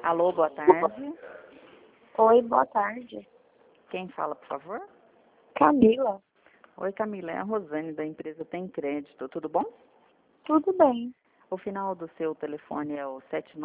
Alô, boa tarde. Oi, boa tarde. Quem fala, por favor? Camila. Oi, Camila, é a Rosane da empresa Tem Crédito, tudo bom? Tudo bem? O final do seu telefone é o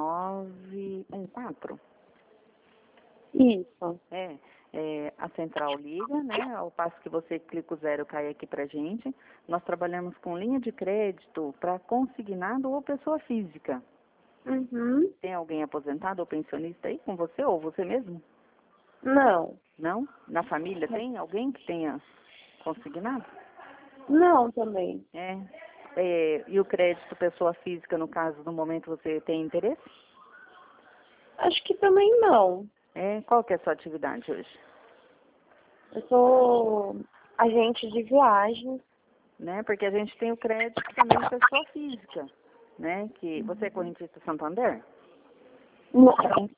7914? Isso. A central liga, né? Ao passo que você clica o 0, cai aqui pra gente. Nós trabalhamos com linha de crédito para consignado ou pessoa física. Uhum. Tem alguém aposentado ou pensionista aí com você ou você mesmo? Não. Não? Na família tem alguém que tenha consignado? Não também. E o crédito pessoa física, no caso, no momento você tem interesse? Acho que também não. Qual que é a sua atividade hoje? Eu sou agente de viagem. Né? Porque a gente tem o crédito também pessoa física, né? Que você é correntista Santander? Não.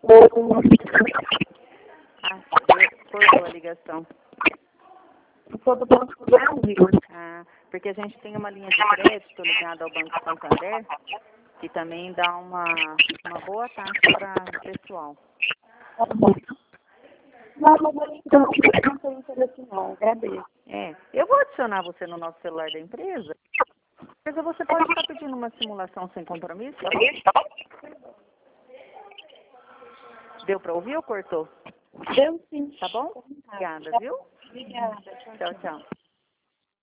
Ah, cortou a ligação. Eu sou do Banco do Brasil. Ah, porque a gente tem uma linha de crédito ligada ao Banco Santander, que também dá uma boa taxa para o pessoal. Não, mas então, não tenho interesse não. Agradeço. Eu vou adicionar você no nosso celular da empresa. Mas você pode estar pedindo uma simulação sem compromisso, tá bom? Deu para ouvir ou cortou? Deu sim. Tá bom? Obrigada, viu? Obrigada. Tchau, tchau.